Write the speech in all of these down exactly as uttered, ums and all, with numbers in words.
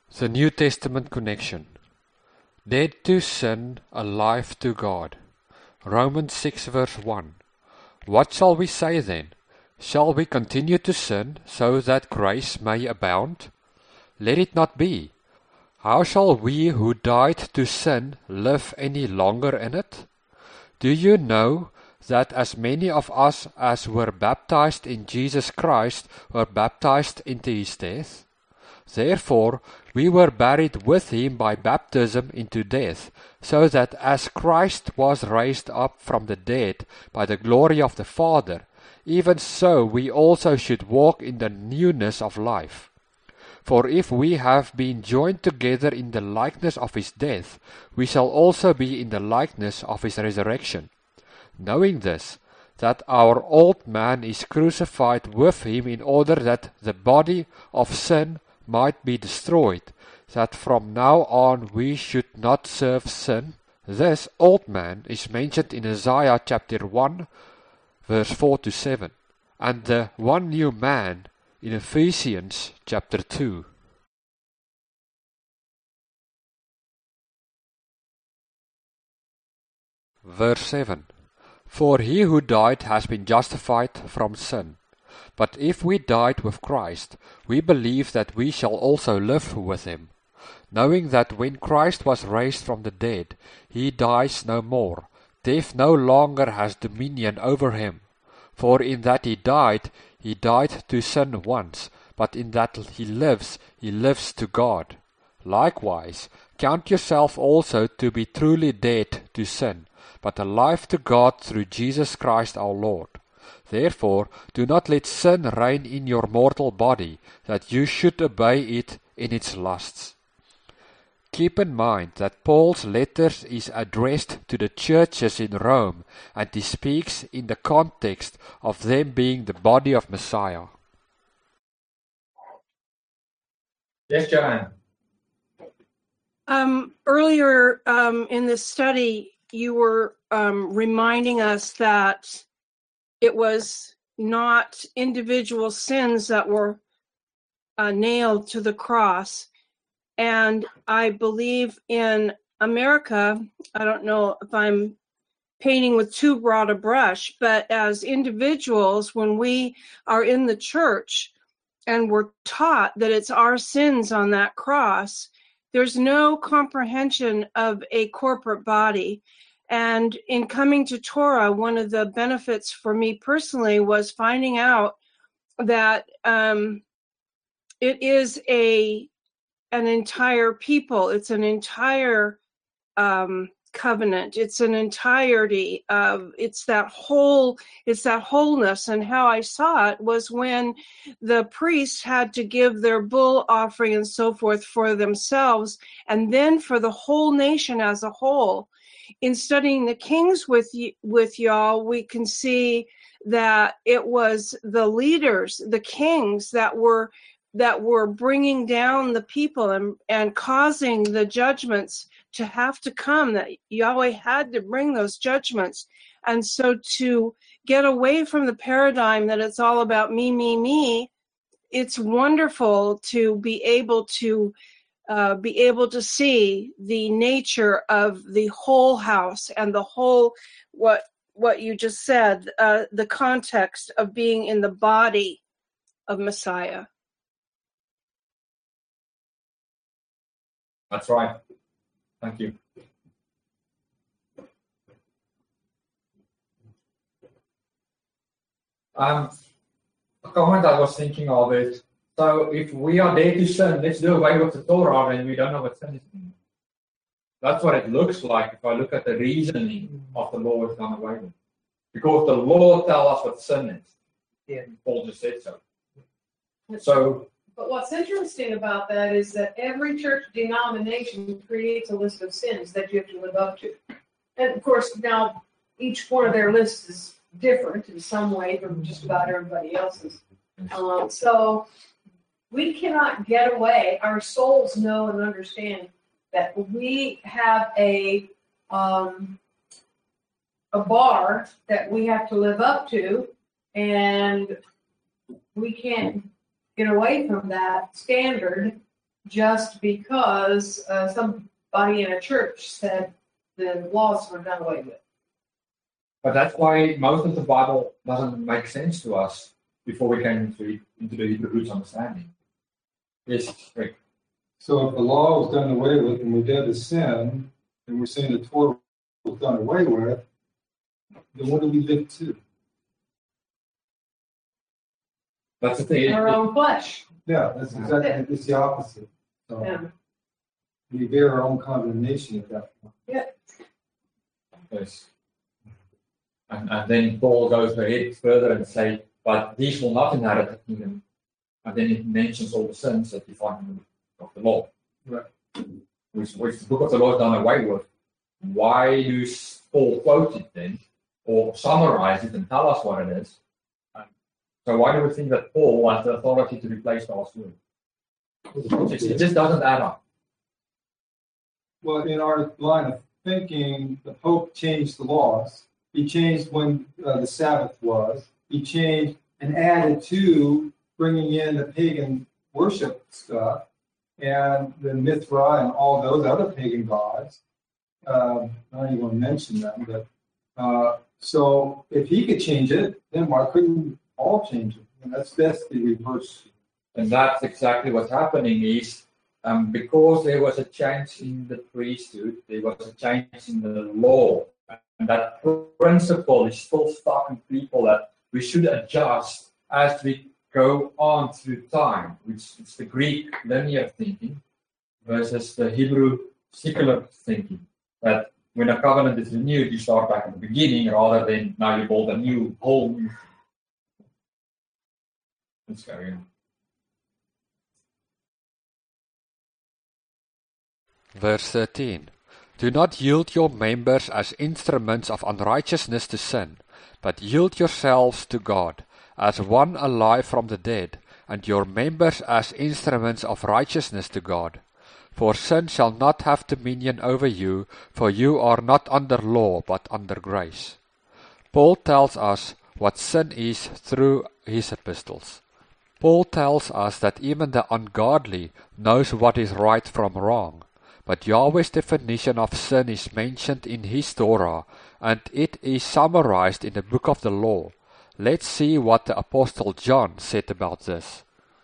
The New Testament connection. Dead to sin, alive to God. Romans six verse one. What shall we say then? Shall we continue to sin, so that grace may abound? Let it not be. How shall we who died to sin live any longer in it? Do you know that as many of us as were baptized in Jesus Christ were baptized into his death? Therefore we were buried with him by baptism into death, so that as Christ was raised up from the dead by the glory of the Father, even so we also should walk in the newness of life. For if we have been joined together in the likeness of his death, we shall also be in the likeness of his resurrection. Knowing this, that our old man is crucified with him in order that the body of sin might be destroyed, that from now on we should not serve sin. This old man is mentioned in Isaiah chapter one, verse four to seven, and the one new man in Ephesians chapter two. Verse seven. For he who died has been justified from sin. But if we died with Christ, we believe that we shall also live with him, knowing that when Christ was raised from the dead, he dies no more. Death no longer has dominion over him. For in that he died, he died to sin once, but in that he lives, he lives to God. Likewise, count yourself also to be truly dead to sin, but alive to God through Jesus Christ our Lord. Therefore, do not let sin reign in your mortal body, that you should obey it in its lusts. Keep in mind that Paul's letters is addressed to the churches in Rome, and he speaks in the context of them being the body of Messiah. Yes, Joanne. Um, earlier um, in this study, you were um, reminding us that it was not individual sins that were uh, nailed to the cross. And I believe in America, I don't know if I'm painting with too broad a brush, but as individuals, when we are in the church and we're taught that it's our sins on that cross, there's no comprehension of a corporate body. And in coming to Torah, one of the benefits for me personally was finding out that um, it is a an entire people. It's an entire um, covenant. It's an entirety of. It's that whole. It's that wholeness. And how I saw it was when the priests had to give their bull offering and so forth for themselves, and then for the whole nation as a whole. In studying the Kings with y- with y'all, we can see that it was the leaders, the kings, that were that were bringing down the people and, and causing the judgments to have to come, that Yahweh had to bring those judgments. And so to get away from the paradigm that it's all about me, me, me, it's wonderful to be able to Uh, be able to see the nature of the whole house and the whole, what what you just said, uh, the context of being in the body of Messiah. That's right. Thank you. Um, a comment I was thinking of is, so if we are there to sin, let's do away with the Torah, and we don't know what sin is anymore. That's what it looks like if I look at the reasoning of the law is done away with. Because the law tells us what sin is. Yeah. Paul just said so. So. But what's interesting about that is that every church denomination creates a list of sins that you have to live up to. And of course, now each one of their lists is different in some way from just about everybody else's. Um, so. We cannot get away. Our souls know and understand that we have a um, a bar that we have to live up to, and we can't get away from that standard just because uh, somebody in a church said the laws were done away with. But that's why most of the Bible doesn't make sense to us before we came into, it, into the Hebrew roots understanding. Yes, Rick. So if the law was done away with and we're dead to sin, and we're saying the Torah was done away with, then what do we live to? That's the thing. Our own flesh. Yeah, that's exactly, it's the opposite. So Yeah. we bear our own condemnation at that point. Yes. And, and then Paul goes ahead further and say, but these will not inherit the kingdom. And then it mentions all the sins that you find in the book of the law. Right. Which, which the book of the law is done away with. Why do Paul quote it then, or summarize it and tell us what it is? And so why do we think that Paul has the authority to replace God's word? It, it just doesn't add up. Well, in our line of thinking, the Pope changed the laws. He changed when uh, the Sabbath was. He changed and added to bringing in the pagan worship stuff and the Mithra and all those other pagan gods. Um, I don't even want to mention them, but uh, so if he could change it, then why couldn't all change it? And that's that's the reverse. And that's exactly what's happening is um, because there was a change in the priesthood, there was a change in the law. And that principle is still stuck in people that we should adjust as we go on through time, which is the Greek linear thinking versus the Hebrew secular thinking. That when a covenant is renewed, you start back at the beginning rather than now you build a new, whole new thing. Let's carry on. Verse thirteen. Do not yield your members as instruments of unrighteousness to sin, but yield yourselves to God, as one alive from the dead, and your members as instruments of righteousness to God. For sin shall not have dominion over you, for you are not under law, but under grace. Paul tells us what sin is through his epistles. Paul tells us that even the ungodly knows what is right from wrong. But Yahweh's definition of sin is mentioned in his Torah, and it is summarized in the book of the law. Let's see what the Apostle John said about this.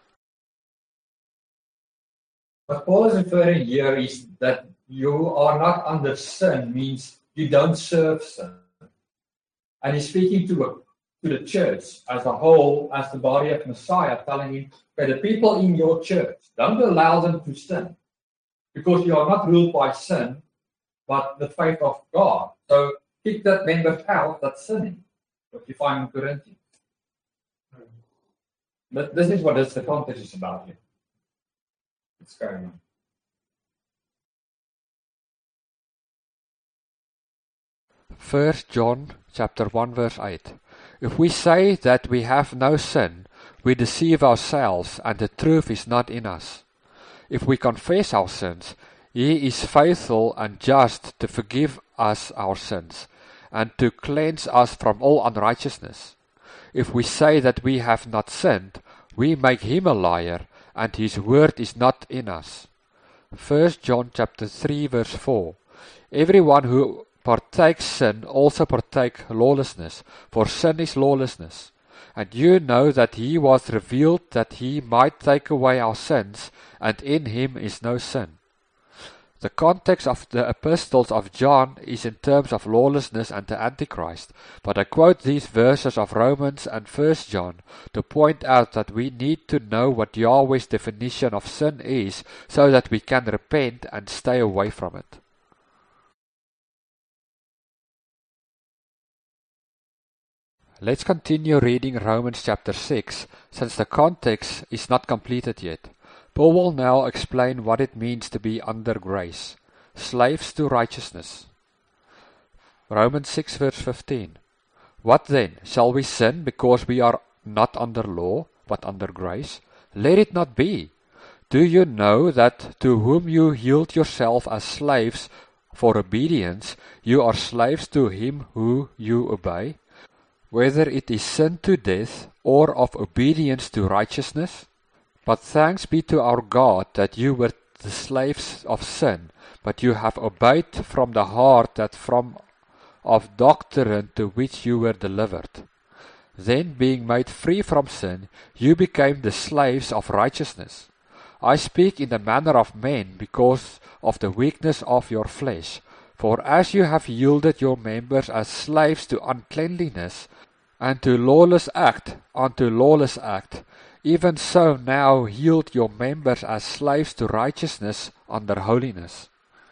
What Paul is referring here is that you are not under sin, means you don't serve sin. And he's speaking to, a, to the church as a whole, as the body of Messiah, telling him, okay, the people in your church, don't allow them to sin. Because you are not ruled by sin, but the faith of God. So kick that member out that's sinning. What you find in Corinthians. But this is what this, the context is about here. It's going on. First John chapter one verse eight. If we say that we have no sin, we deceive ourselves, and the truth is not in us. If we confess our sins, he is faithful and just to forgive us our sins, and to cleanse us from all unrighteousness. If we say that we have not sinned, we make him a liar, and his word is not in us. First John chapter three verse four. Everyone who partakes sin also partake lawlessness, for sin is lawlessness. And you know that he was revealed that he might take away our sins, and in him is no sin. The context of the epistles of John is in terms of lawlessness and the Antichrist, but I quote these verses of Romans and First John to point out that we need to know what Yahweh's definition of sin is, so that we can repent and stay away from it. Let's continue reading Romans chapter six, since the context is not completed yet. Paul will now explain what it means to be under grace, slaves to righteousness. Romans six verse fifteen. What then? Shall we sin because we are not under law, but under grace? Let it not be. Do you know that to whom you yield yourself as slaves for obedience, you are slaves to him who you obey? Whether it is sin to death or of obedience to righteousness? But thanks be to our God that you were the slaves of sin, but you have obeyed from the heart that from of doctrine to which you were delivered. Then, being made free from sin, you became the slaves of righteousness. I speak in the manner of men because of the weakness of your flesh. For as you have yielded your members as slaves to uncleanliness, and to lawless act unto lawless act, even so now yield your members as slaves to righteousness under holiness.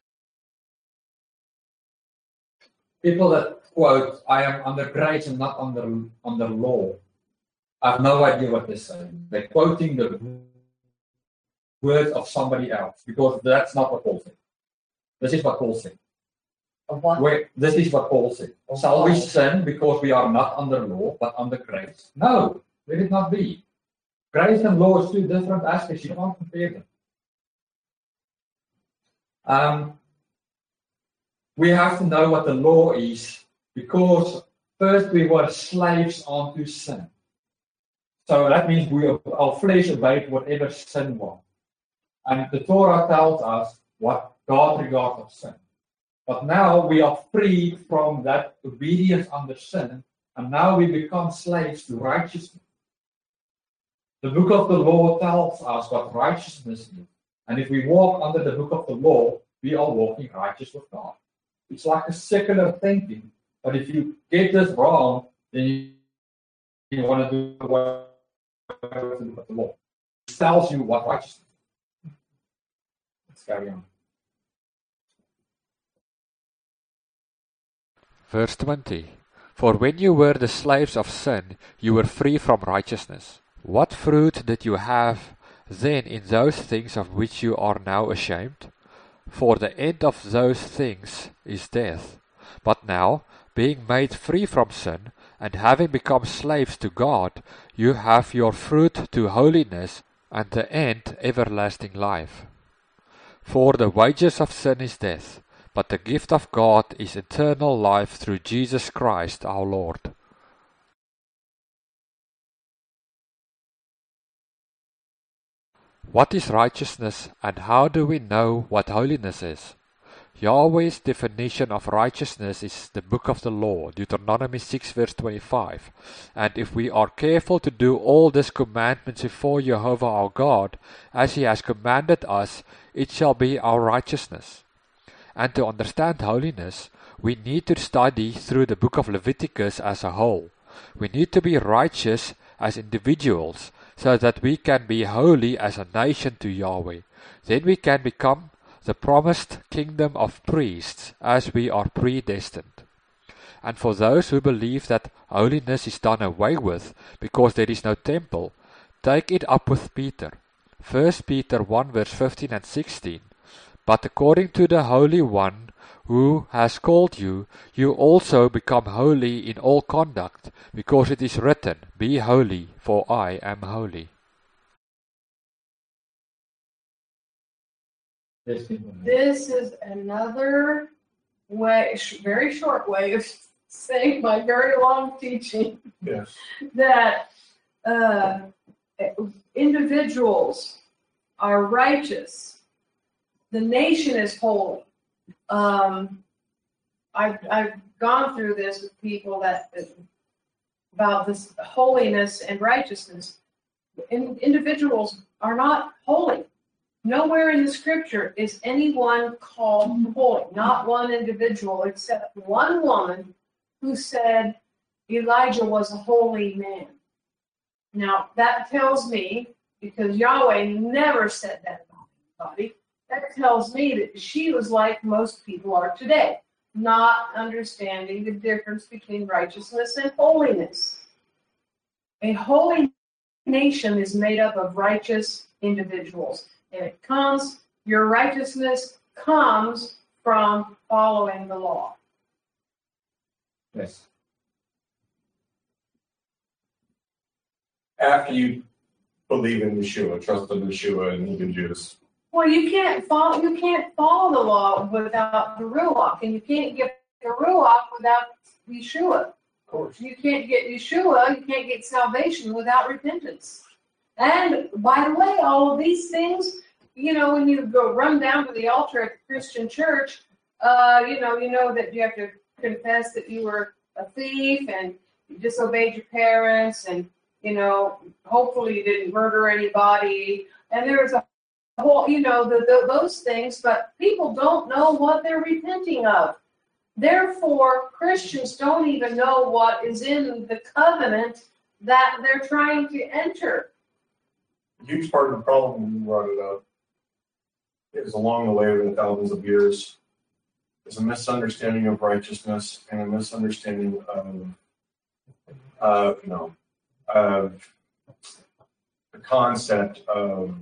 People that quote, I am under grace and not under, under law, I have no idea what they're saying. They're quoting the words of somebody else, because that's not what Paul said. This is what Paul said. What? Where, this is what Paul said. Shall we sin because we are not under law, but under grace? No, let it not be. Grace and law is two different aspects. You can't compare them. Um, we have to know what the law is, because first we were slaves unto sin. So that means we our flesh obeyed whatever sin was. And the Torah tells us what God regards as sin. But now we are freed from that obedience under sin, and now we become slaves to righteousness. The book of the law tells us what righteousness is. And if we walk under the book of the law, we are walking righteous with God. It's like a secular thinking. But if you get this wrong, then you, you want to do away with the book of the law. It tells you what righteousness is. Let's carry on. Verse twenty. For when you were the slaves of sin, you were free from righteousness. What fruit did you have then in those things of which you are now ashamed? For the end of those things is death. But now, being made free from sin, and having become slaves to God, you have your fruit to holiness, and the end everlasting life. For the wages of sin is death, but the gift of God is eternal life through Jesus Christ our Lord. What is righteousness, and how do we know what holiness is? Yahweh's definition of righteousness is the book of the law, Deuteronomy six verse twenty-five. And if we are careful to do all these commandments before Jehovah our God, as he has commanded us, it shall be our righteousness. And to understand holiness, we need to study through the book of Leviticus as a whole. We need to be righteous as individuals, so that we can be holy as a nation to Yahweh. Then we can become the promised kingdom of priests, as we are predestined. And for those who believe that holiness is done away with because there is no temple, take it up with Peter. First Peter one verse fifteen and sixteen. But according to the Holy One who has called you, you also become holy in all conduct, because it is written, Be holy, for I am holy. This is another way, very short way of saying my very long teaching. Yes. That uh, individuals are righteous. The nation is holy. Um, I've, I've gone through this with people that about this holiness and righteousness. In, individuals are not holy. Nowhere in the scripture is anyone called holy. Not one individual, except one woman who said Elijah was a holy man. Now, that tells me, because Yahweh never said that about anybody, that tells me that she was like most people are today, not understanding the difference between righteousness and holiness. A holy nation is made up of righteous individuals. And it comes, your righteousness comes from following the law. Yes. After you believe in Yeshua, trust in Yeshua, and even Jews. Well, you can't follow. You can't follow the law without the Ruach, and you can't get the Ruach without Yeshua. Of course. You can't get Yeshua. You can't get salvation without repentance. And by the way, all of these things, you know, when you go run down to the altar at the Christian church, uh, you know, you know that you have to confess that you were a thief and you disobeyed your parents, and you know, hopefully you didn't murder anybody. And there's a whole, you know, the, the, those things, but people don't know what they're repenting of. Therefore, Christians don't even know what is in the covenant that they're trying to enter. A huge part of the problem when you brought it up is along the way over the thousands of years is a misunderstanding of righteousness and a misunderstanding of, uh, you know, of the concept of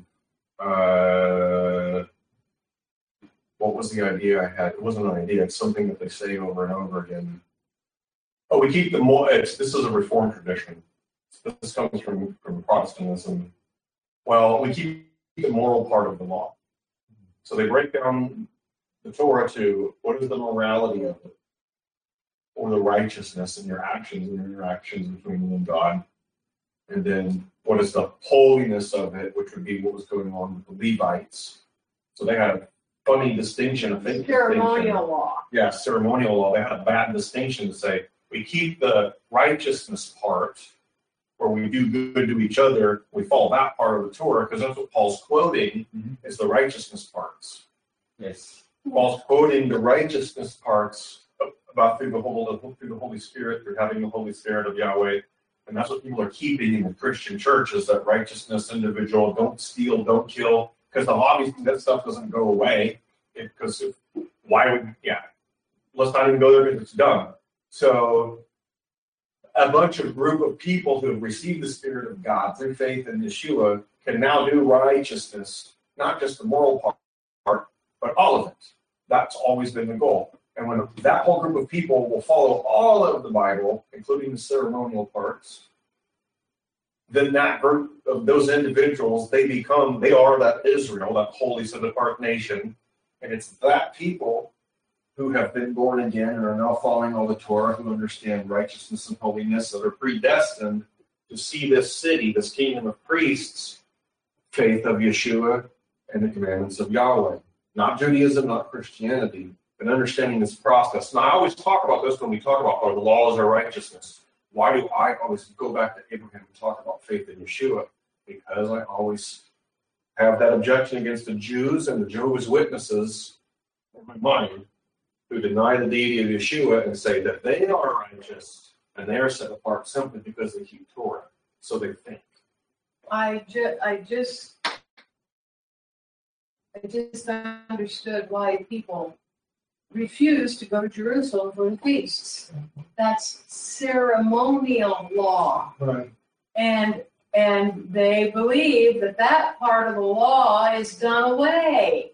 uh, what was the idea I had? It wasn't an idea. It's something that they say over and over again. Oh, we keep the more. It's, this is a Reformed tradition. This comes from, from Protestantism. Well, we keep the moral part of the law. So they break down the Torah to what is the morality of it, or the righteousness in your actions and your interactions between you and God. And then what is the holiness of it, which would be what was going on with the Levites. So they had a funny distinction, a fake Ceremonial distinction. law. Yeah, ceremonial law. They had a bad distinction to say, we keep the righteousness part, where we do good to each other, we follow that part of the Torah, because that's what Paul's quoting, Mhm. is the righteousness parts. Yes. Paul's quoting the righteousness parts about through the, whole, through the Holy Spirit, through having the Holy Spirit of Yahweh. And that's what people are keeping in the Christian church, is that righteousness, individual, don't steal, don't kill, because obviously that stuff doesn't go away. Because why would, yeah, let's not even go there because it's dumb. So a bunch of group of people who have received the Spirit of God through faith in Yeshua can now do righteousness, not just the moral part, but all of it. That's always been the goal. And when that whole group of people will follow all of the Bible, including the ceremonial parts, then that group of those individuals, they become, they are that Israel, that holy set apart nation. And it's that people who have been born again and are now following all the Torah, who understand righteousness and holiness, that are predestined to see this city, this kingdom of priests, faith of Yeshua and the commandments of Yahweh. Not Judaism, not Christianity, but understanding this process. Now, I always talk about this when we talk about oh, the laws are righteousness. Why do I always go back to Abraham and talk about faith in Yeshua? Because I always have that objection against the Jews and the Jehovah's Witnesses in my mind, who deny the deity of Yeshua and say that they are righteous and they are set apart simply because they keep Torah. So they think. I just, I just, I just understood why people refuse to go to Jerusalem for the feasts. That's ceremonial law. Right. And and they believe that that part of the law is done away.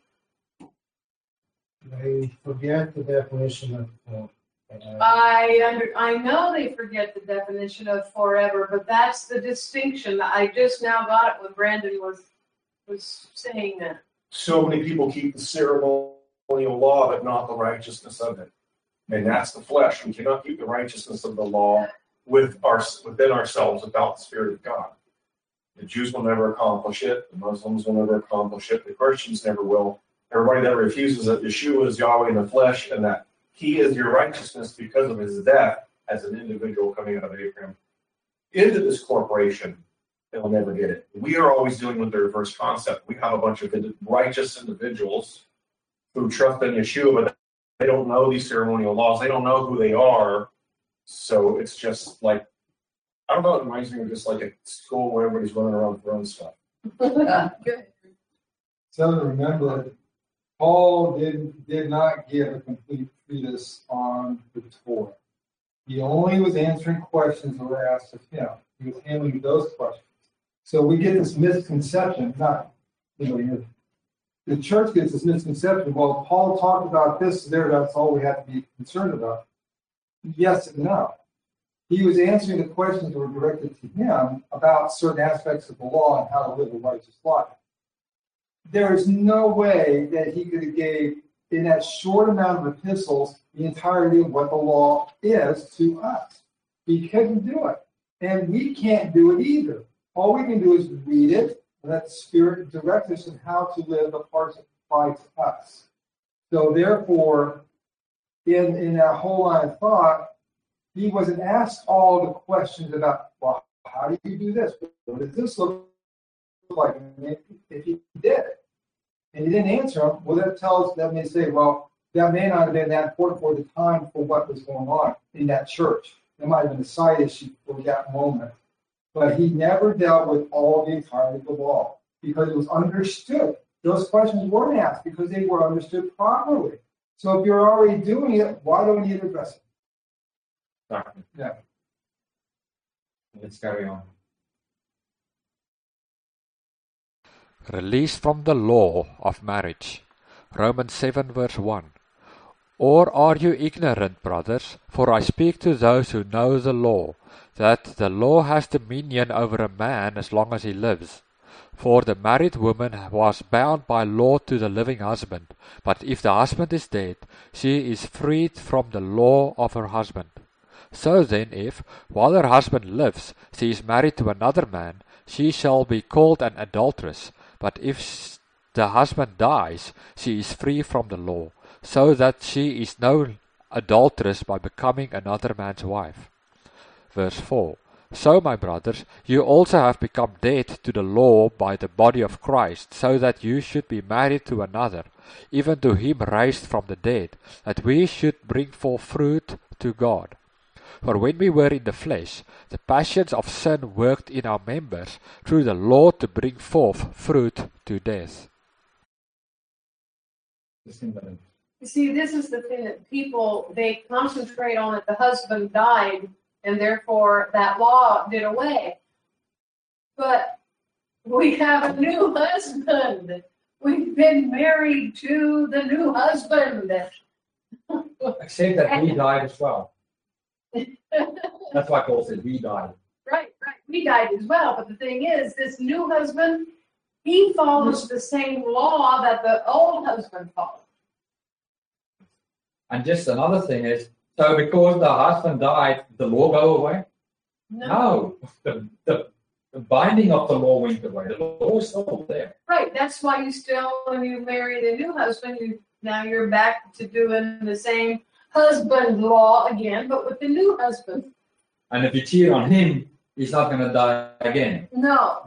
They forget the definition of uh, uh, I under I know they forget the definition of forever, but that's the distinction. I just now got it when Brandon was was saying that. So many people keep the ceremonial law, but not the righteousness of it. And that's the flesh. We cannot keep the righteousness of the law with our, within ourselves without the Spirit of God. The Jews will never accomplish it. The Muslims will never accomplish it. The Christians never will. Everybody that refuses that Yeshua is Yahweh in the flesh and that he is your righteousness because of his death as an individual coming out of Abraham into this corporation, they'll never get it. We are always dealing with the reverse concept. We have a bunch of righteous individuals who trust in Yeshua, but they don't know these ceremonial laws. They don't know who they are. So it's just like, I don't know, it reminds me of just like a school where everybody's running around throwing stuff. Good. So remember that Paul did, did not give a complete treatise on the Torah. He only was answering questions that were asked of him. He was handling those questions. So we get this misconception, not, you know, you're, the church gets this misconception, well, Paul talked about this there, that's all we have to be concerned about. Yes and no. He was answering the questions that were directed to him about certain aspects of the law and how to live a righteous life. There is no way that he could have gave, in that short amount of epistles, the entirety of what the law is to us. He couldn't do it. And we can't do it either. All we can do is read it, and let the Spirit direct us in how to live the parts that apply to us. So therefore, in, in that whole line of thought, he wasn't asked all the questions about, well, how do you do this? What does this look like? And if, if he did, and he didn't answer them, well, that tells that may say, well, that may not have been that important for the time for what was going on in that church. It might have been a side issue for that moment. But he never dealt with all the entirety of the law because it was understood. Those questions weren't asked because they were understood properly. So if you're already doing it, why don't you address it? Exactly. Yeah. Let's carry on. Released from the law of marriage. Romans seven verse one. Or are you ignorant, brothers? For I speak to those who know the law, that the law has dominion over a man as long as he lives. For the married woman was bound by law to the living husband, but if the husband is dead, she is freed from the law of her husband. So then, if, while her husband lives, she is married to another man, she shall be called an adulteress. But if the husband dies, she is free from the law, so that she is no adulteress by becoming another man's wife. Verse four. So, my brothers, you also have become dead to the law by the body of Christ, so that you should be married to another, even to him raised from the dead, that we should bring forth fruit to God. For when we were in the flesh, the passions of sin worked in our members through the law to bring forth fruit to death. You see, this is the thing that people, they concentrate on that the husband died and therefore that law did away. But we have a new husband. We've been married to the new husband. Except that we died as well. That's why Paul said we died. Right, right. We died as well. But the thing is, this new husband, he follows the same law that the old husband followed. And just another thing is, so because the husband died, the law go away? No. No. The, the, the binding of the law went away. The law is still there. Right. That's why you still, when you marry the new husband, you now you're back to doing the same husband law again, but with the new husband. And if you cheat on him, he's not going to die again. No.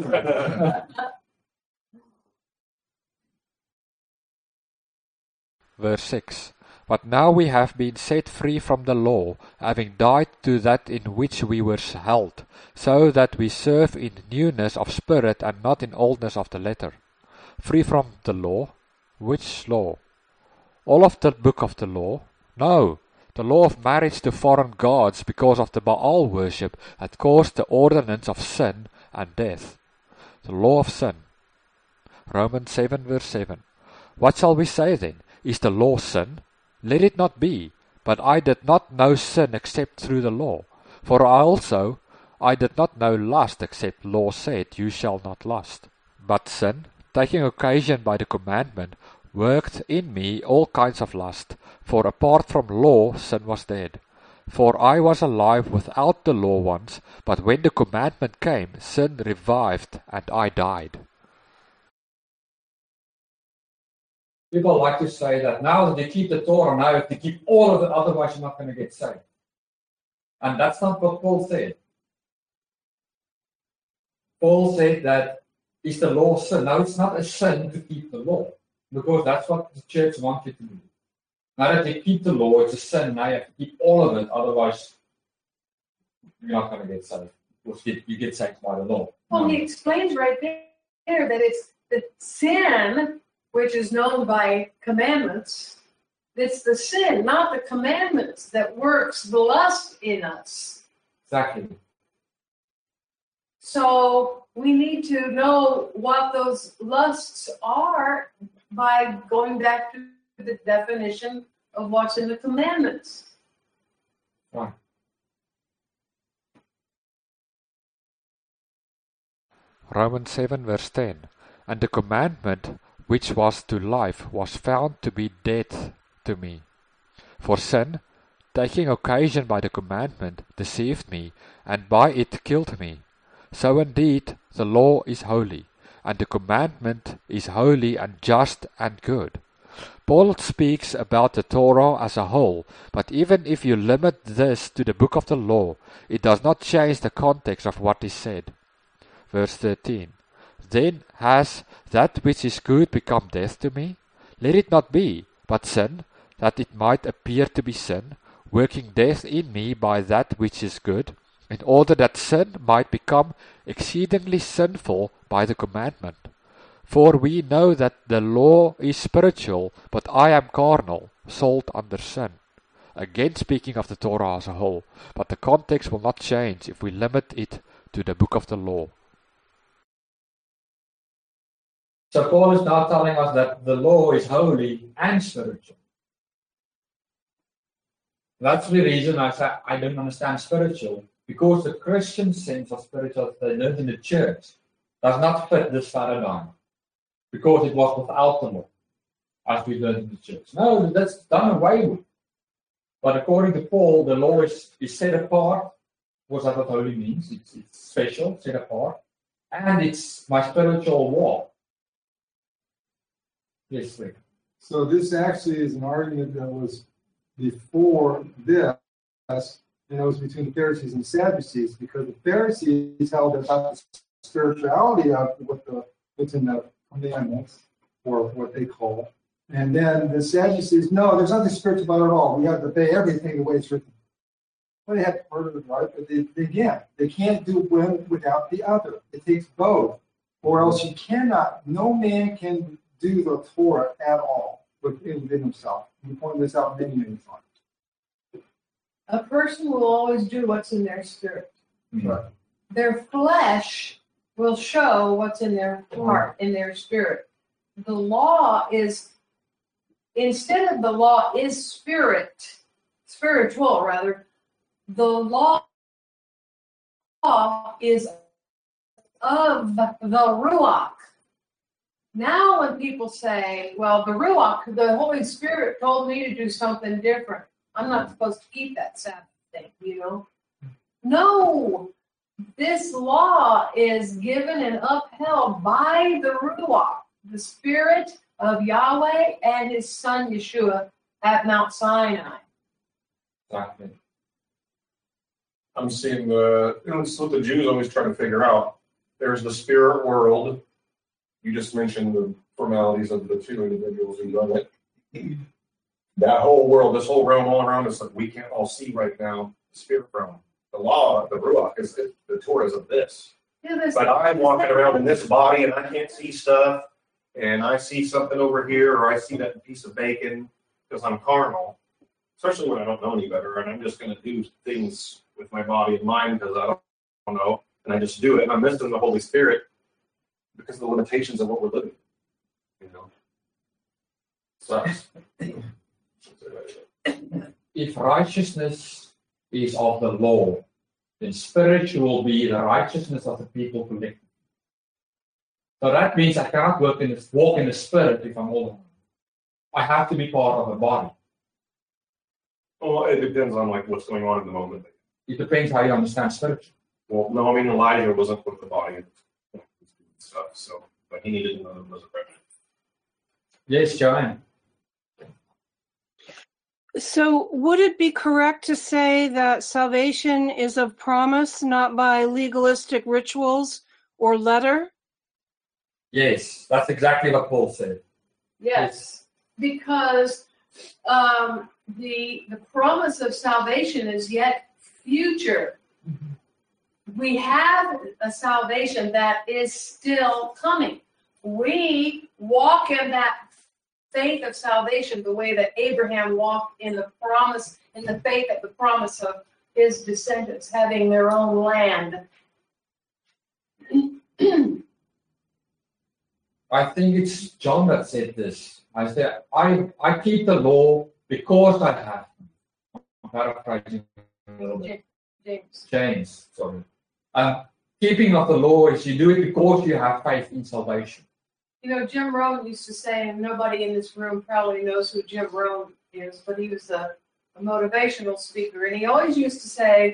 Verse six. But now we have been set free from the law, having died to that in which we were held, so that we serve in newness of spirit and not in oldness of the letter. Free from the law? Which law? All of the book of the law? No, the law of marriage to foreign gods because of the Baal worship had caused the ordinance of sin and death. The law of sin. Romans seven verse seven. What shall we say then? Is the law sin? Let it not be. But I did not know sin except through the law. For I also, I did not know lust except law said, you shall not lust. But sin, taking occasion by the commandment, worked in me all kinds of lust. For apart from law, sin was dead. For I was alive without the law once, but when the commandment came, sin revived, and I died. People like to say that now that you keep the Torah, now you have to keep all of it, otherwise you're not going to get saved. And that's not what Paul said. Paul said that is the law sin? No, it's not a sin to keep the law, because that's what the church wants you to do. Now that you keep the law, it's a sin. Now you have to keep all of it, otherwise you're not going to get saved. Because you get saved by the law. Well, No. he explains right there that it's the sin, which is known by commandments. It's the sin, not the commandments, that works the lust in us. Exactly. So we need to know what those lusts are by going back to the definition of what's in the commandments. Right. Romans seven verse ten. And the commandment which was to life was found to be death to me. For sin, taking occasion by the commandment, deceived me, and by it killed me. So indeed the law is holy, and the commandment is holy and just and good. Paul speaks about the Torah as a whole, but even if you limit this to the book of the law, it does not change the context of what is said. Verse thirteen. Then has that which is good become death to me? Let it not be, but sin, that it might appear to be sin, working death in me by that which is good, in order that sin might become exceedingly sinful by the commandment. For we know that the law is spiritual, but I am carnal, sold under sin. Again speaking of the Torah as a whole, but the context will not change if we limit it to the book of the law. So Paul is now telling us that the law is holy and spiritual. That's the reason I say I don't understand spiritual, because the Christian sense of spiritual that they learned in the church does not fit this paradigm, because it was without the law, as we learned in the church. No, that's done away with. But according to Paul, the law is, is set apart. What that what holy means? It's, it's special, set apart, and it's my spiritual walk. Yes, Rick. So this actually is an argument that was before this, and it was between the Pharisees and Sadducees, because the Pharisees held about the spirituality of what the what's in the commandments, or what they call, and then the Sadducees, no, there's nothing spiritual about it at all. We have to obey everything the way it's written. Well, they have part of it right, but they, again, they can't do one without the other. It takes both, or else you cannot. No man can do the Torah at all within himself. We pointed this out many, many times. A person will always do what's in their spirit. Right. Their flesh will show what's in their heart, in their spirit. The law is, instead of the law is spirit, spiritual rather, the law is of the Ruach. Now when people say, well, the Ruach, the Holy Spirit told me to do something different, I'm not supposed to keep that Sabbath thing, you know? No, this law is given and upheld by the Ruach, the Spirit of Yahweh and His Son Yeshua at Mount Sinai. Exactly. I'm seeing the, you know, this is what the Jews always try to figure out. There's the spirit world. You just mentioned the formalities of the two individuals who run it. That whole world, this whole realm all around us that we can't all see right now, the spirit realm. The law, the Ruach, is the, the Torah is of this. Yeah, this- But I'm walking around in this body and I can't see stuff, and I see something over here, or I see that piece of bacon because I'm carnal, especially when I don't know any better, and I'm just going to do things with my body and mind because I don't know, and I just do it. And I'm missing the Holy Spirit because of the limitations of what we're living. You know, sucks. If righteousness is of the law, then spiritual will be the righteousness of the people collectively. So that means I cannot work in the, walk in the spirit if I'm all alone. I have to be part of a body. Well, it depends on like what's going on in the moment. It depends how you understand spiritual. Well, no, I mean Elijah wasn't with the body and stuff, so but he needed another resurrection. Yes, Joanne. So, would it be correct to say that salvation is of promise, not by legalistic rituals or letter? Yes, that's exactly what Paul said. Yes, because um, the the promise of salvation is yet future. Mm-hmm. We have a salvation that is still coming. We walk in that faith of salvation the way that Abraham walked in the promise, in the faith of the promise of his descendants having their own land. I think it's John that said this. I said, I, I keep the law because I have. I'm paraphrasing a little bit. James. James, sorry. Um, keeping of the law is you do it because you have faith in salvation. You know, Jim Rohn used to say, and nobody in this room probably knows who Jim Rohn is, but he was a, a motivational speaker, and he always used to say,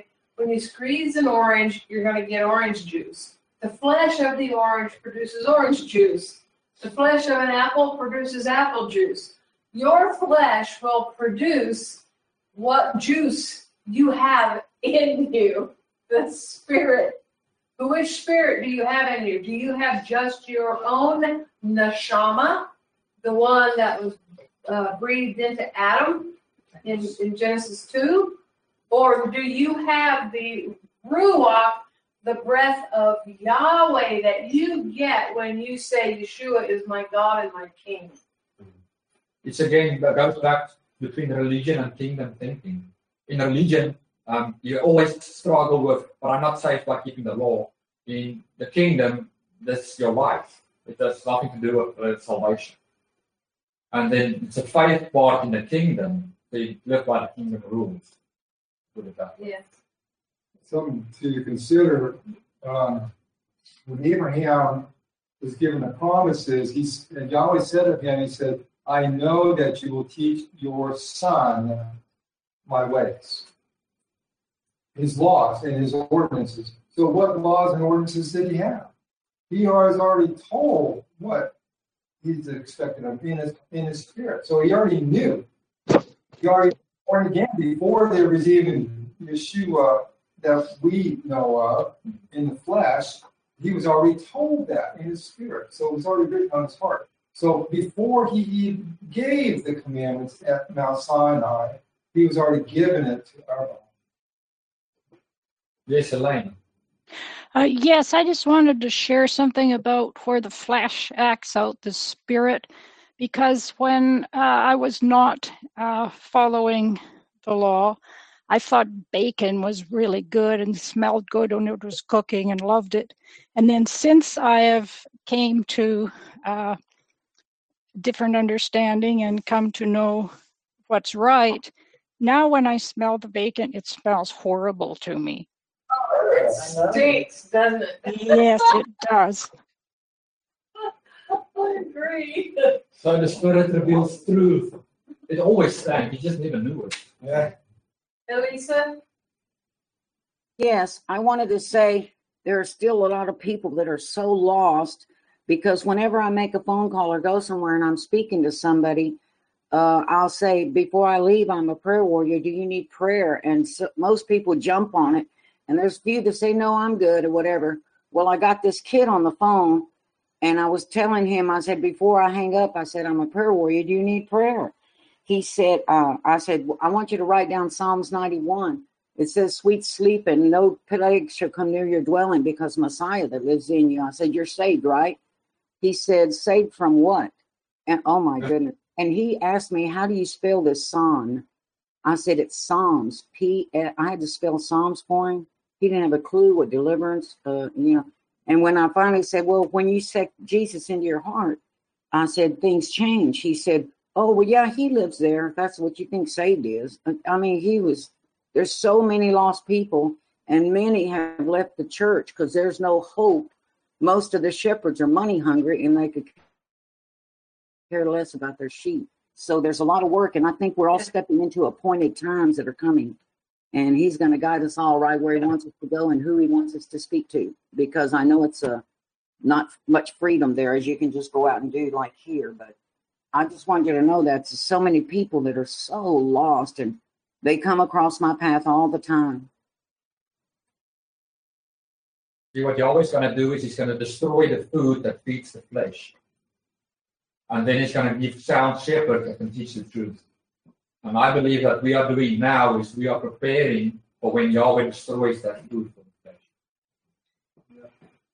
When you squeeze an orange, you're going to get orange juice. The flesh of the orange produces orange juice. The flesh of an apple produces apple juice. Your flesh will produce what juice you have in you, the spirit. But which spirit do you have in you? Do you have just your own neshama, the one that was uh, breathed into Adam in, in Genesis two? Or do you have the ruach, the breath of Yahweh that you get when you say Yeshua is my God and my King? It's again, that goes back between religion and kingdom thinking. In religion, um, you always struggle with, but I'm not saved by keeping the law. In the kingdom, that's your life. It has nothing to do with uh, salvation. And then it's a faith part in the kingdom. So you live by the kingdom rules. Put it that way. Yes. Something to consider, um, when Abraham was given the promises, he's, and Yahweh said of him, he said, I know that you will teach your son my ways, his laws and his ordinances. So what laws and ordinances did he have? He has already told what he's expected of in his, in his spirit. So he already knew. He already born again before there was even Yeshua that we know of in the flesh. He was already told that in his spirit. So it was already written on his heart. So before he even gave the commandments at Mount Sinai, he was already given it to Aaron. Yes, Elaine. Uh, yes, I just wanted to share something about where the flesh acts out the spirit, because when uh, I was not uh, following the law, I thought bacon was really good and smelled good when it was cooking and loved it. And then since I have came to uh, different understanding and come to know what's right, now when I smell the bacon, it smells horrible to me. It stinks, doesn't it? Yes, it does. I agree. So the Spirit reveals truth. It always stank. You just never knew it. Yeah. Elisa? Yes, I wanted to say there are still a lot of people that are so lost, because whenever I make a phone call or go somewhere and I'm speaking to somebody, uh, I'll say, before I leave, I'm a prayer warrior. Do you need prayer? And so, most people jump on it. And there's few that say, no, I'm good or whatever. Well, I got this kid on the phone and I was telling him, I said, before I hang up, I said, I'm a prayer warrior. Do you need prayer? He said, uh, I said, I want you to write down Psalms ninety-one. It says, sweet sleep and no plague shall come near your dwelling, because Messiah that lives in you. I said, you're saved, right? He said, saved from what? And oh my goodness. And he asked me, how do you spell this Psalm? I said, it's Psalms. P. I had to spell Psalms for him. He didn't have a clue what deliverance, uh, you know. And when I finally said, well, when you accept Jesus into your heart, I said, things change. He said, oh, well, yeah, he lives there. That's what you think saved is. I mean, he was, there's so many lost people, and many have left the church because there's no hope. Most of the shepherds are money hungry, and they could care less about their sheep. So there's a lot of work, and I think we're all stepping into appointed times that are coming. And he's going to guide us all right where he wants us to go and who he wants us to speak to, because I know it's a, not much freedom there as you can just go out and do like here. But I just want you to know that there's so many people that are so lost, and they come across my path all the time. See, what Yahweh's going to do is he's going to destroy the food that feeds the flesh. And then he's going to give sound shepherd that can teach the truth. And I believe that we are doing now is we are preparing for when Yahweh destroys that food for the flesh.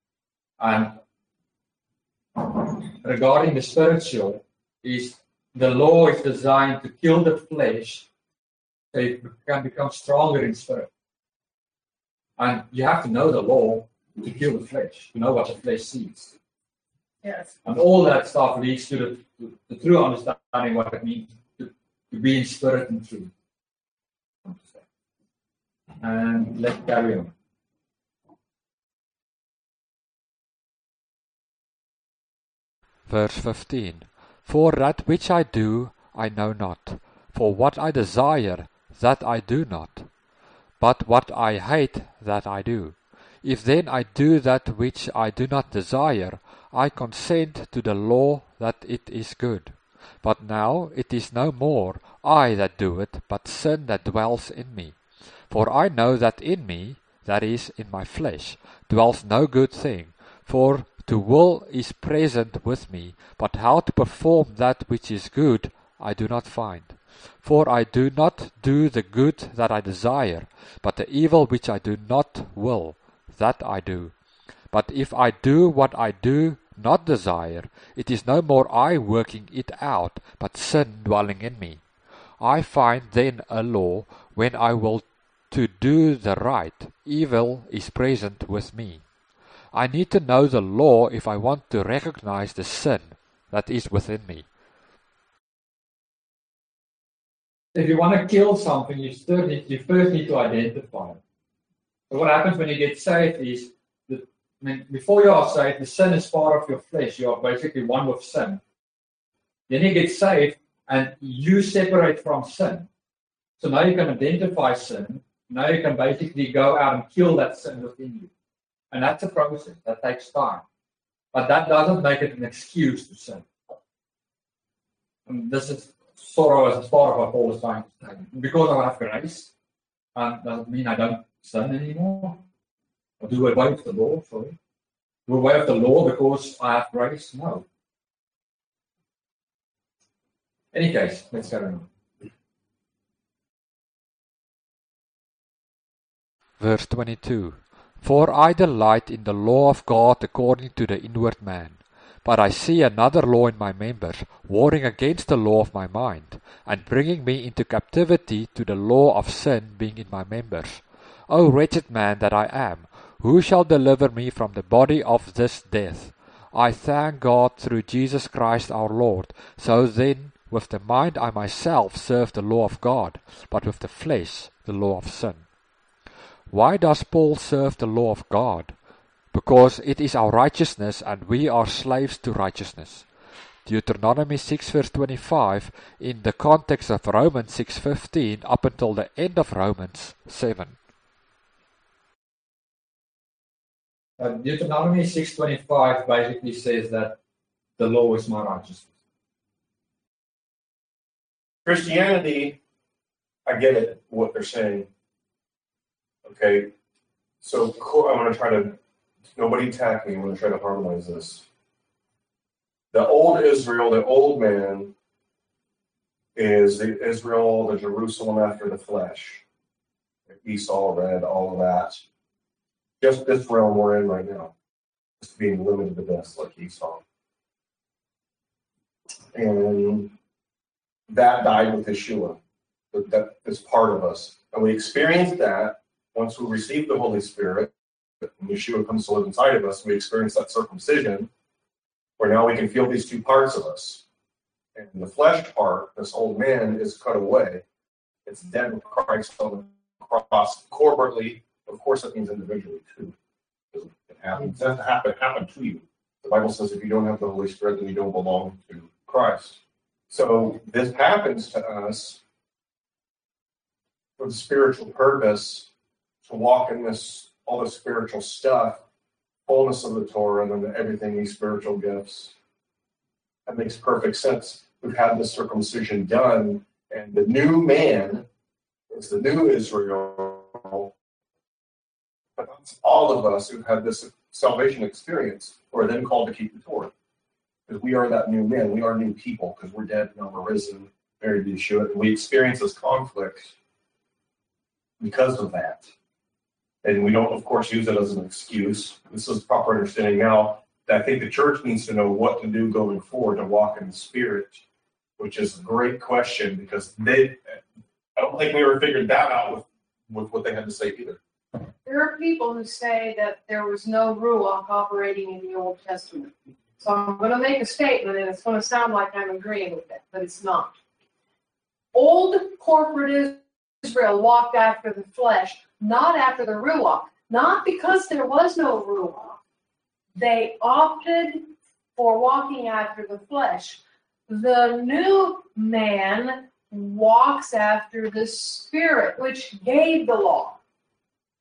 And regarding the spiritual, is the law is designed to kill the flesh so it can become stronger in spirit. And you have to know the law to kill the flesh, to know what the flesh sees. Yes. And all that stuff leads to the, to the true understanding what it means to, to be in spirit and truth. And let's carry on. Verse fifteen. For that which I do, I know not. For what I desire, that I do not. But what I hate, that I do. If then I do that which I do not desire, I consent to the law that it is good. But now it is no more I that do it, but sin that dwells in me. For I know that in me, that is, in my flesh, dwells no good thing. For to will is present with me, but how to perform that which is good I do not find. For I do not do the good that I desire, but the evil which I do not will, that I do. But if I do what I do not desire, it is no more I working it out, but sin dwelling in me. I find then a law, when I will to do the right, evil is present with me. I need to know the law if I want to recognize the sin that is within me. If you want to kill something, you, still need, you first need to identify it. So what happens when you get saved is, that, I mean, before you are saved, the sin is part of your flesh. You are basically one with sin. Then you get saved, and you separate from sin. So now you can identify sin. Now you can basically go out and kill that sin within you. And that's a process. That takes time. But that doesn't make it an excuse to sin. And this is sort of as part of what Paul is trying to say. Because I have grace, um, doesn't mean I don't sin anymore. I do away with the law, sorry. Do away with the law because I have grace? No. Any case, let's go on. Verse twenty-two. For I delight in the law of God according to the inward man. But I see another law in my members, warring against the law of my mind, and bringing me into captivity to the law of sin being in my members. O wretched man that I am, who shall deliver me from the body of this death? I thank God through Jesus Christ our Lord. So then, with the mind I myself serve the law of God, but with the flesh the law of sin. Why does Paul serve the law of God? Because it is our righteousness, and we are slaves to righteousness. Deuteronomy six verse twenty-five, in the context of Romans six fifteen, up until the end of Romans seven. Uh, Deuteronomy six twenty-five basically says that the law is my righteousness. Christianity, I get it, what they're saying. Okay, so I'm going to try to, nobody attack me, I'm going to try to harmonize this. The old Israel, the old man, is the Israel, the Jerusalem after the flesh. Esau, red, all of that. Just this realm we're in right now. Just being limited to this, like Esau. And that died with Yeshua. That is part of us. And we experience that once we receive the Holy Spirit. When Yeshua comes to live inside of us, we experience that circumcision, where now we can feel these two parts of us. And the flesh part, this old man, is cut away. It's dead with Christ on the cross corporately. Of course, that means individually, too. It happens. It has to happen, happen to you. The Bible says if you don't have the Holy Spirit, then you don't belong to Christ. So this happens to us for the spiritual purpose, to walk in this, all the spiritual stuff, fullness of the Torah, and then everything, these spiritual gifts. That makes perfect sense. We've had the circumcision done, and the new man is the new Israel. But that's all of us who've had this salvation experience, who are then called to keep the Torah. Because we are that new man. We are new people, because we're dead, now we're risen, married to Yeshua. And we experience this conflict because of that. And we don't, of course, use it as an excuse. This is proper understanding now. I think the church needs to know what to do going forward to walk in the Spirit, which is a great question, because they, I don't think we ever figured that out with, with what they had to say either. There are people who say that there was no Ruach operating in the Old Testament. So I'm going to make a statement, and it's going to sound like I'm agreeing with it, but it's not. Old corporate Israel walked after the flesh, not after the Ruach. Not because there was no Ruach. They opted for walking after the flesh. The new man walks after the Spirit, which gave the law.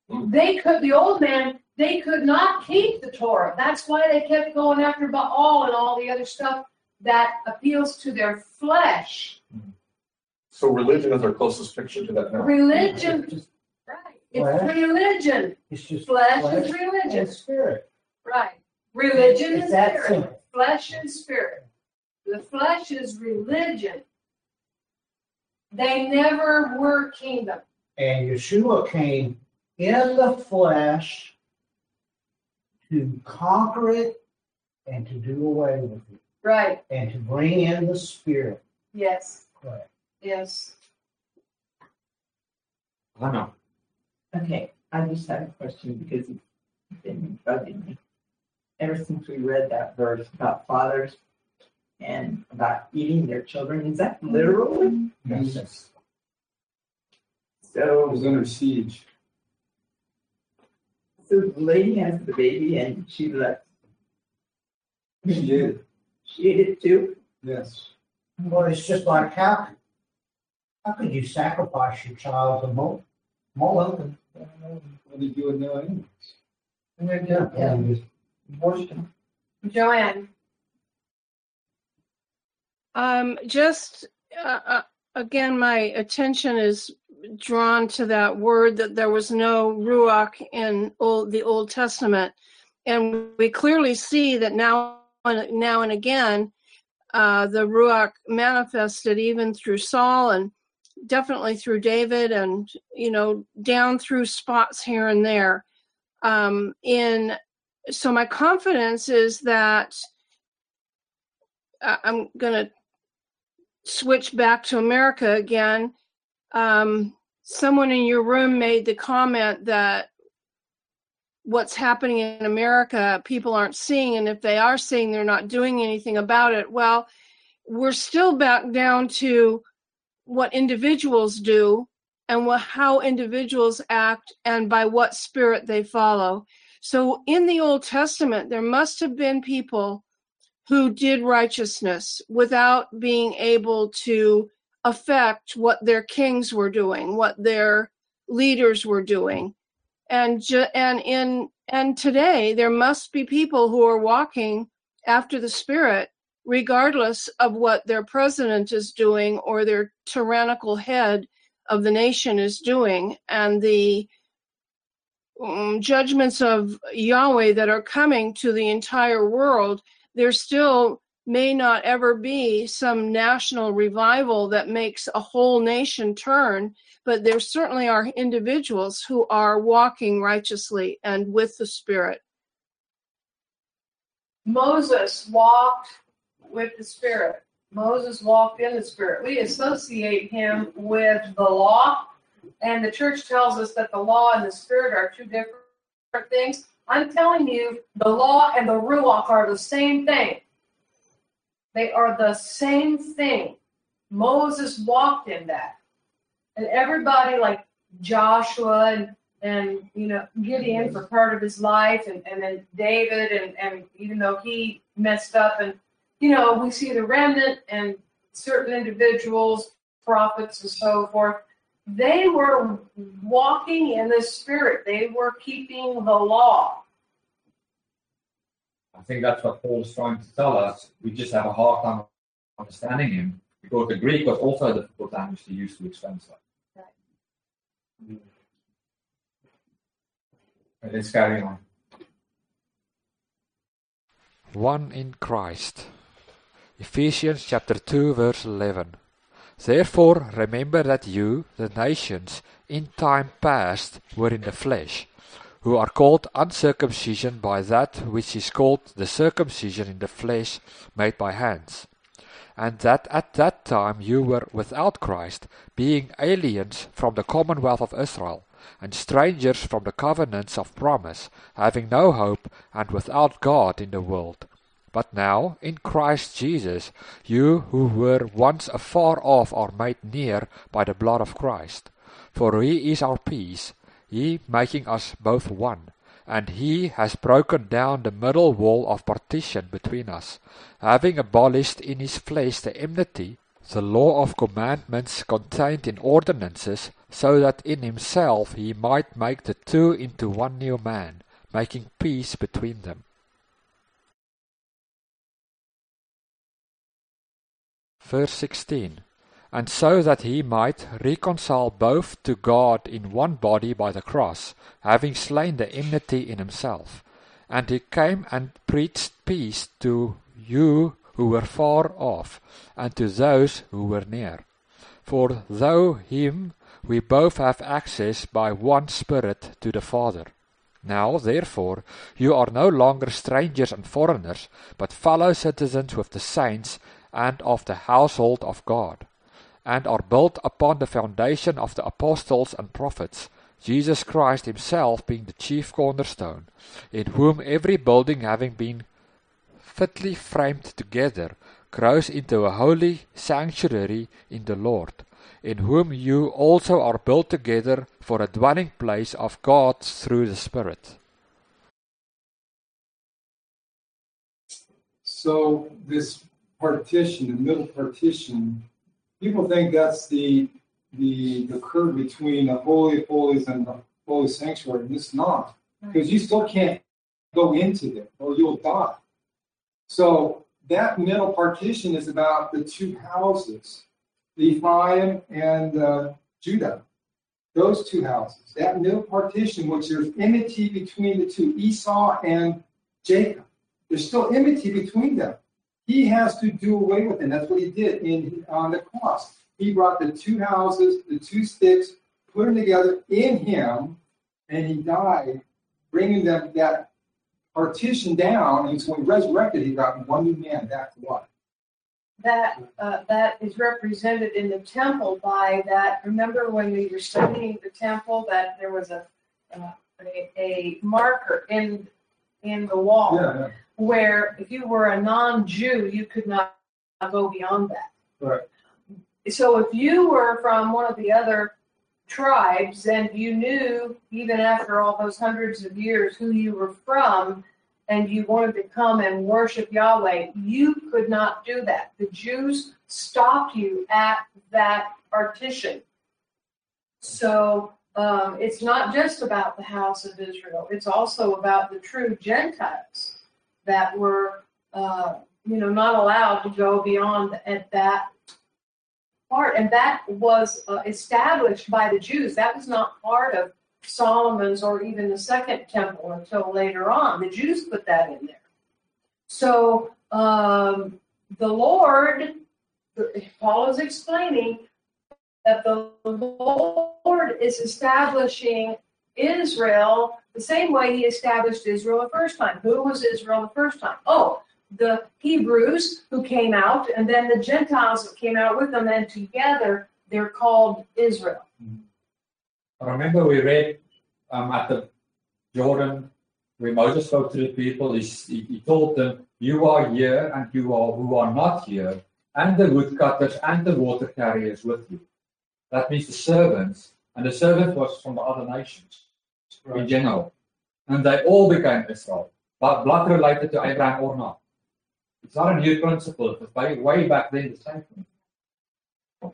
They could, the old man, they could not keep the Torah. That's why they kept going after Baal and all the other stuff that appeals to their flesh. So religion is our closest picture to that now. Religion, It's just right? It's Flesh. religion. It's just Flesh flesh is religion, and spirit. right? Religion It's is that spirit. simple. Flesh and spirit. The flesh is religion. They never were kingdom. And Yeshua came in the flesh to conquer it and to do away with it Right. and to bring in the spirit. Yes. Right. Yes. I know. Okay, I just have a question because it's been bugging me. Ever since we read that verse about fathers and about eating their children, is that literal? Yes. It So, was under siege. so the lady has the baby and she left. She did. She ate it too? Yes. Well, it's just like how, how could you sacrifice your child to Mo- Moloch? What did you do now anyways? Yeah. And Abortion. Joanne. Um, just uh, uh, again, my attention is drawn to that word that there was no ruach in old, the Old Testament, and we clearly see that now and now and again, uh, the ruach manifested even through Saul and definitely through David, and you know down through spots here and there. Um, in so my confidence is that I- I'm going to switch back to America again. Um, someone in your room made the comment that what's happening in America, people aren't seeing, and if they are seeing, they're not doing anything about it. Well, we're still back down to what individuals do and what, how individuals act and by what spirit they follow. So in the Old Testament, there must have been people who did righteousness without being able to affect what their kings were doing, what their leaders were doing. And ju- and in and today there must be people who are walking after the Spirit, regardless of what their president is doing or their tyrannical head of the nation is doing, and the um, judgments of Yahweh that are coming to the entire world. There still may not ever be some national revival that makes a whole nation turn, but there certainly are individuals who are walking righteously and with the Spirit. Moses walked with the Spirit. Moses walked in the Spirit. We associate him with the law, and the church tells us that the law and the Spirit are two different things. I'm telling you, the law and the Ruach are the same thing. They are the same thing. Moses walked in that. And everybody like Joshua and, and you know, Gideon for part of his life, and, and then David, and, and even though he messed up, and, you know, we see the remnant and certain individuals, prophets and so forth, they were walking in the Spirit. They were keeping the law. I think that's what Paul is trying to tell us. We just have a hard time understanding him because the Greek was also a difficult language to use to explain stuff. Right. But let's carry on. One in Christ. Ephesians chapter two verse eleven. Therefore remember that you, the nations, in time past were in the flesh, who are called uncircumcision by that which is called the circumcision in the flesh made by hands. And that at that time you were without Christ, being aliens from the commonwealth of Israel, and strangers from the covenants of promise, having no hope and without God in the world. But now, in Christ Jesus, you who were once afar off are made near by the blood of Christ. For he is our peace, he making us both one, and he has broken down the middle wall of partition between us, having abolished in his flesh the enmity, the law of commandments contained in ordinances, so that in himself he might make the two into one new man, making peace between them. Verse sixteen. And so that he might reconcile both to God in one body by the cross, having slain the enmity in himself. And he came and preached peace to you who were far off, and to those who were near. For through him we both have access by one Spirit to the Father. Now, therefore, you are no longer strangers and foreigners, but fellow citizens with the saints and of the household of God, and are built upon the foundation of the apostles and prophets, Jesus Christ himself being the chief cornerstone, in whom every building having been fitly framed together grows into a holy sanctuary in the Lord, in whom you also are built together for a dwelling place of God through the Spirit. So this partition, the middle partition, people think that's the the the curve between the Holy of Holies and the Holy Sanctuary, and it's not, because you still can't go into there or you'll die. So that middle partition is about the two houses, Ephraim and uh, Judah. Those two houses. That middle partition, which there's enmity between the two, Esau and Jacob. There's still enmity between them. He has to do away with it. That's what he did in on the cross. He brought the two houses, the two sticks, put them together in him, and he died, bringing them that partition down. And so when he resurrected, he got one new man back to life. That uh, that is represented in the temple by that. Remember when we were studying the temple that there was a uh, a, a marker in in the wall Yeah, yeah. where if you were a non-Jew, you could not go beyond that. Right. So if you were from one of the other tribes and you knew, even after all those hundreds of years, who you were from, and you wanted to come and worship Yahweh, you could not do that. The Jews stopped you at that partition. So um, it's not just about the house of Israel. It's also about the true Gentiles that were, uh, you know, not allowed to go beyond at that part. And that was uh, established by the Jews. That was not part of Solomon's or even the second temple until later on. The Jews put that in there. So um, the Lord, Paul is explaining that the Lord is establishing Israel the same way he established Israel the first time. Who was Israel the first time? Oh, the Hebrews who came out, and then the Gentiles that came out with them, and together they're called Israel. I remember we read um, at the Jordan where Moses spoke to the people. He, he, he told them, "You are here, and you are who are not here, and the woodcutters and the water carriers with you." That means the servants, and the servant was from the other nations right. in general, and they all became Israel, but blood related to Abraham or not. It's not a new principle. It was way, way back then the same thing.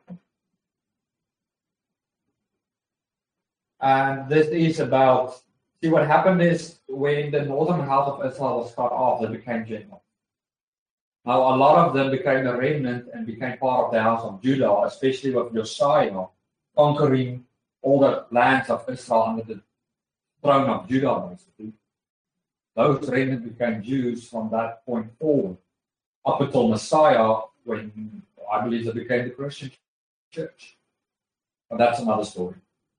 And this is about, see what happened is when the northern half of Israel was cut off, they became Gentiles. Now a lot of them became a remnant and became part of the house of Judah, especially with Josiah conquering all the lands of Israel under the throne of Judah, basically. Those remnants became Jews from that point forward, up until Messiah, when I believe they became the Christian church. But that's another story.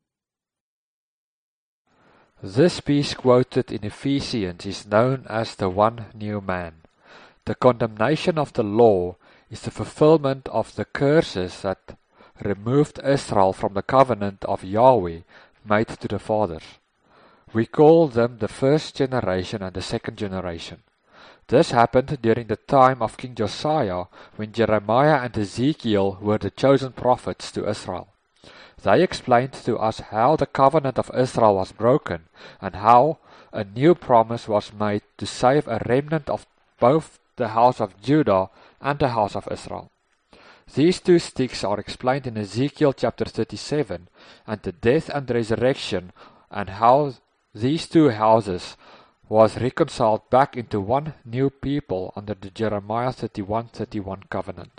This piece quoted in Ephesians is known as the one new man. The condemnation of the law is the fulfillment of the curses that removed Israel from the covenant of Yahweh made to the fathers. We call them the first generation and the second generation. This happened during the time of King Josiah, when Jeremiah and Ezekiel were the chosen prophets to Israel. They explained to us how the covenant of Israel was broken and how a new promise was made to save a remnant of both the house of Judah and the house of Israel. These two sticks are explained in Ezekiel chapter thirty-seven, and the death and resurrection, and how these two houses was reconciled back into one new people under the Jeremiah thirty-one thirty-one covenant.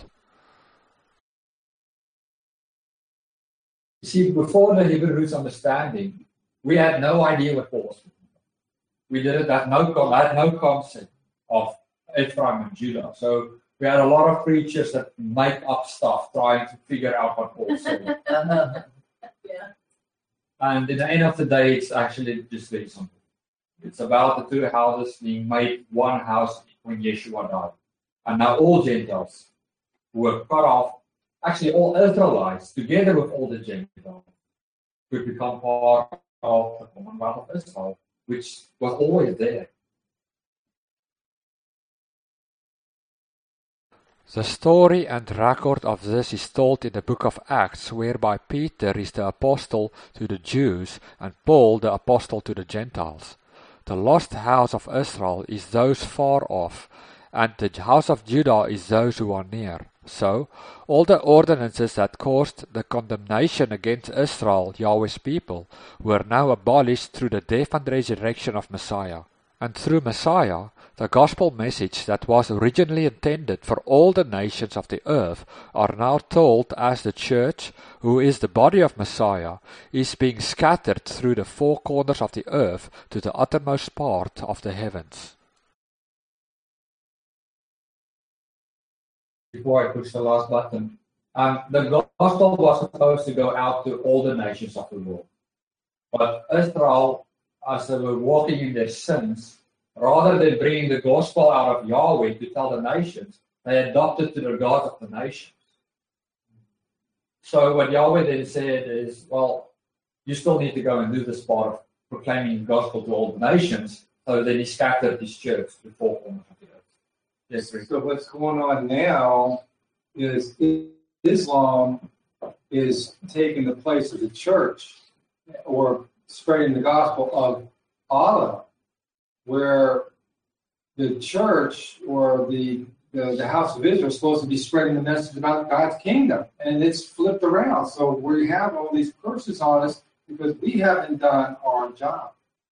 You see, before the Hebrew roots understanding, we had no idea what Paul was talking about. We didn't have no, had no concept of Ephraim and Judah. So we had a lot of preachers that make up stuff trying to figure out what Paul said. Yeah. And in the end of the day, it's actually just very simple. It's about the two houses being made one house when Yeshua died. And now all Gentiles who were cut off, actually all Israelites, together with all the Gentiles, could become part of the Commonwealth of Israel, which was always there. The story and record of this is told in the book of Acts, whereby Peter is the apostle to the Jews and Paul the apostle to the Gentiles. The lost house of Israel is those far off, and the house of Judah is those who are near. So, all the ordinances that caused the condemnation against Israel, Yahweh's people, were now abolished through the death and resurrection of Messiah. And through Messiah, the gospel message that was originally intended for all the nations of the earth are now told as the church, who is the body of Messiah, is being scattered through the four corners of the earth to the uttermost part of the heavens. Before I push the last button, um, the gospel was supposed to go out to all the nations of the world. But Israel, as they were walking in their sins, rather than bringing the gospel out of Yahweh to tell the nations, they adopted to the God of the nations. So what Yahweh then said is, well, you still need to go and do this part of proclaiming the gospel to all the nations. So then he scattered his church to four corners of the earth. Yes, Rick. So what's going on now is Islam is taking the place of the church, or spreading the gospel of Allah, where the church or the, the the house of Israel is supposed to be spreading the message about God's kingdom, and it's flipped around. So we have all these curses on us because we haven't done our job.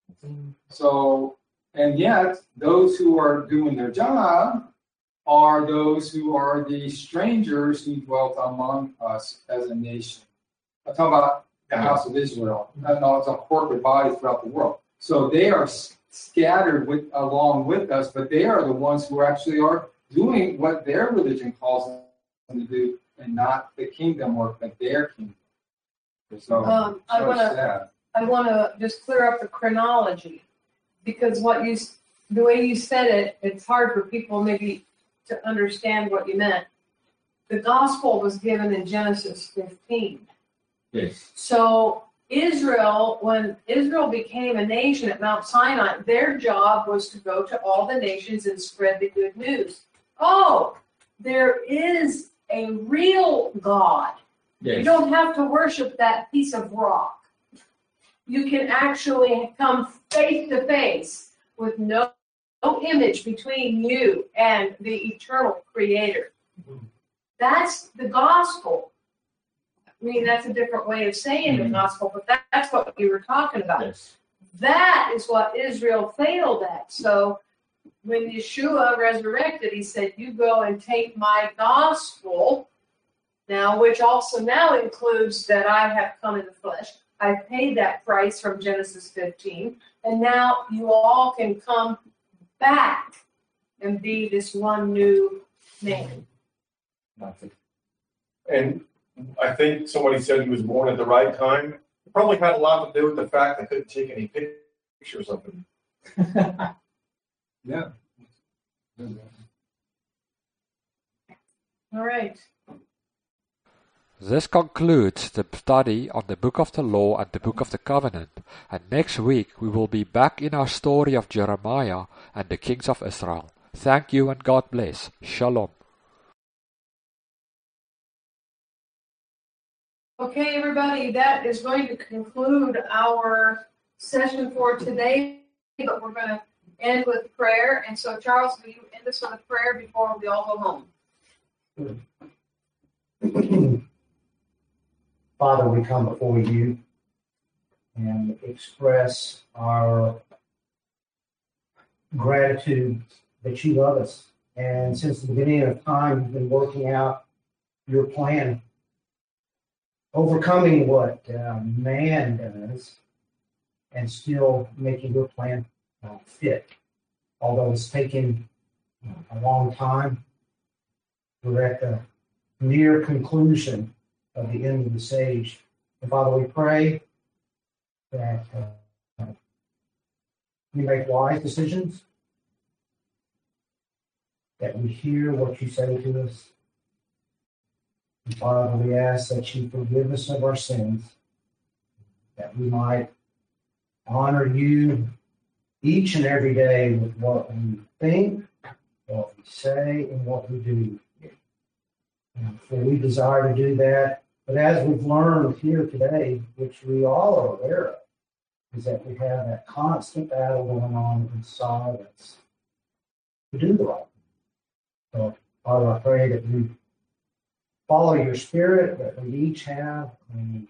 So, and yet those who are doing their job are those who are the strangers who dwelt among us as a nation. I'm talking about the house of Israel. No, it's a corporate body throughout the world. So they are scattered with along with us, but they are the ones who actually are doing what their religion calls them to do, and not the kingdom work, but their kingdom. So, um, I so want to sad. I want to just clear up the chronology, because what you the way you said it, it's hard for people maybe to understand what you meant. The gospel was given in Genesis fifteen. Yes. So Israel, when Israel became a nation at Mount Sinai, their job was to go to all the nations and spread the good news. Oh, there is a real God. Yes. You don't have to worship that piece of rock. You can actually come face to face with no, no image between you and the eternal Creator. Mm-hmm. That's the gospel. I mean, that's a different way of saying mm-hmm. the gospel, but that, that's what you were talking about. Yes. That is what Israel failed at. So when Yeshua resurrected, he said, you go and take my gospel, now, which also now includes that I have come in the flesh. I've paid that price from Genesis fifteen, and now you all can come back and be this one new man. And I think somebody said he was born at the right time. It probably had a lot to do with the fact they couldn't take any pictures of him. Yeah. All right. This concludes the study on the Book of the Law and the Book of the Covenant, and next week we will be back in our story of Jeremiah and the kings of Israel. Thank you and God bless. Shalom. Okay, everybody, that is going to conclude our session for today, but we're going to end with prayer. And so, Charles, will you end us with a prayer before we all go home? Father, we come before you and express our gratitude that you love us. And since the beginning of time, you've been working out your plan, overcoming what uh, man does, and still making your plan uh, fit. Although it's taken a long time, we're at the near conclusion of the end of this age. And Father, we pray that uh, we make wise decisions, that we hear what you say to us. And Father, we ask that you forgive us of our sins, that we might honor you each and every day with what we think, what we say, and what we do. And for we desire to do that. But as we've learned here today, which we all are aware of, is that we have that constant battle going on inside us to do the right thing. So, Father, I pray that we follow your spirit, that we each have and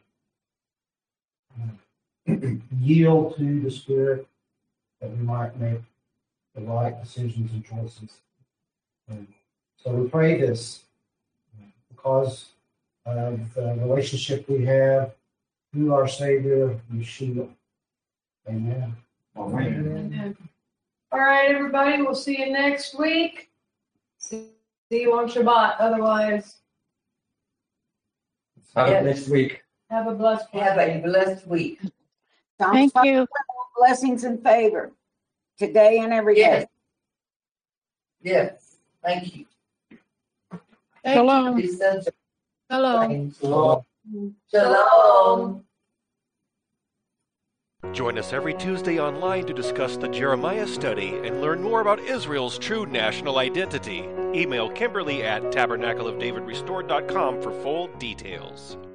uh, yield to the spirit, that we might make the right decisions and choices. And so we pray this because of the relationship we have through our Savior, Yeshua. Amen. Amen. Amen. All right, everybody, we'll see you next week. See you on Shabbat. Otherwise, Have Yes. a blessed week. have a blessed Have a blessed week. Thank you. Blessings and favor today and every day. Yes. Yes, thank you. Shalom. Be such a Hello. thank So, you. Shalom. Join us every Tuesday online to discuss the Jeremiah study and learn more about Israel's true national identity. Email Kimberly at tabernacle of david restored dot com for full details.